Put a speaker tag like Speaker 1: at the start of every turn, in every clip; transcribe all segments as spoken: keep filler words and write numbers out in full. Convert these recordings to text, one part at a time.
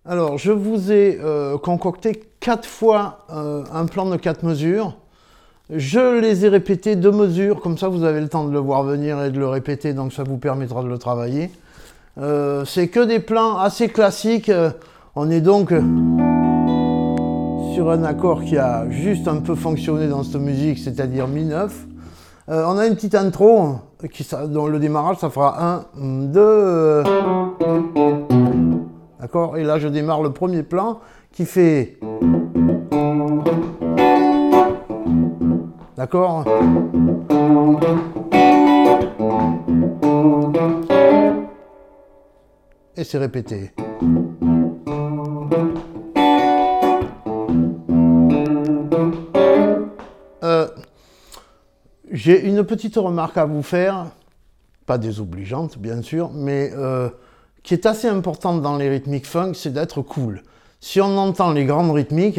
Speaker 1: Alors, je vous ai euh, concocté quatre fois euh, un plan de quatre mesures. Je les ai répétés deux mesures, comme ça vous avez le temps de le voir venir et de le répéter, donc ça vous permettra de le travailler. Euh, c'est que des plans assez classiques. On est donc sur un accord qui a juste un peu fonctionné dans cette musique, c'est-à-dire mi neuf. Euh, on a une petite intro, qui, dont le démarrage, ça fera un, deux... D'accord? Et là, je démarre le premier plan qui fait... D'accord? Et c'est répété. Euh, j'ai une petite remarque à vous faire, pas désobligeante bien sûr, mais euh, qui est assez importante dans les rythmiques funk, c'est d'être cool. Si on entend les grandes rythmiques,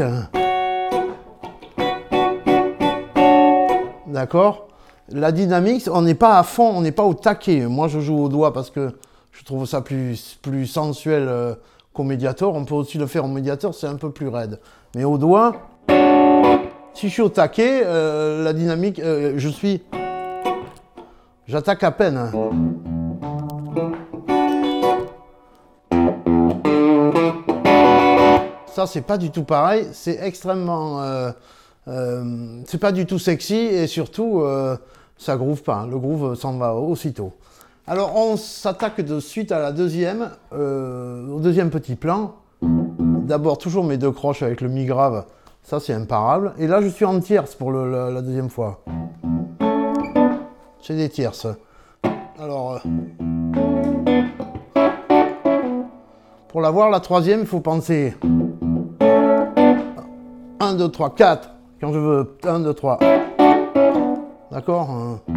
Speaker 1: d'accord, la dynamique, on n'est pas à fond, on n'est pas au taquet. Moi je joue au doigt parce que je trouve ça plus, plus sensuel euh, qu'au médiator. On peut aussi le faire au médiator, c'est un peu plus raide. Mais au doigt, si je suis au taquet, euh, la dynamique, euh, je suis... J'attaque à peine. Hein. Ça, c'est pas du tout pareil. C'est extrêmement... Euh, euh, c'est pas du tout sexy et surtout, euh, ça groove pas. Hein. Le groove s'en va aussitôt. Alors, on s'attaque de suite à la deuxième, euh, au deuxième petit plan. D'abord, toujours mes deux croches avec le mi grave. Ça, c'est imparable. Et là, je suis en tierce pour le, la, la deuxième fois. C'est des tierces. Alors, euh, pour l'avoir, la troisième, il faut penser un, deux, trois, quatre. Quand je veux un, deux, trois. D'accord?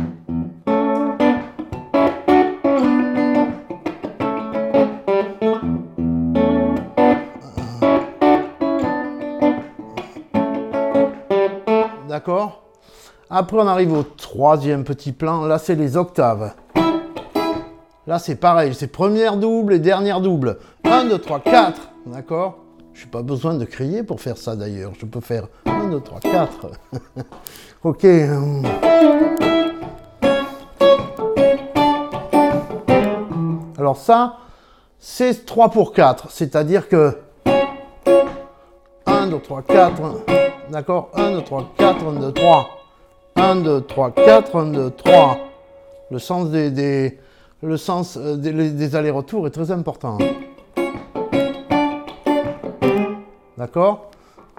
Speaker 1: D'accord? Après, on arrive au troisième petit plan. Là, c'est les octaves. Là, c'est pareil. C'est première double et dernière double. un, deux, trois, quatre. D'accord? Je n'ai pas besoin de crier pour faire ça, d'ailleurs. Je peux faire un, deux, trois, quatre. Ok. Alors ça, c'est trois pour quatre. C'est-à-dire que un, deux, trois, quatre. D'accord? un, deux, trois, quatre, un, deux, trois. un, deux, trois, quatre, un, deux, trois. Le sens des, des, le sens des, des allers-retours est très important. D'accord?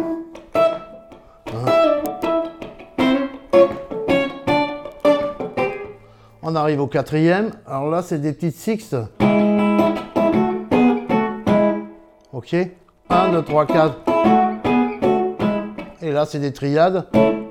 Speaker 1: On arrive au quatrième. Alors là, c'est des petites sixtes. Ok? un, deux, trois, quatre. Et là, c'est des triades.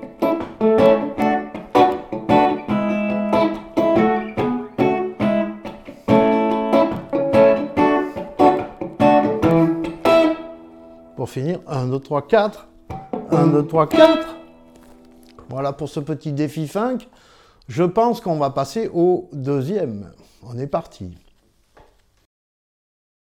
Speaker 1: Pour finir, un, deux, trois, quatre. un, deux, trois, quatre. Voilà pour ce petit défi funk. Je pense qu'on va passer au deuxième. On est parti.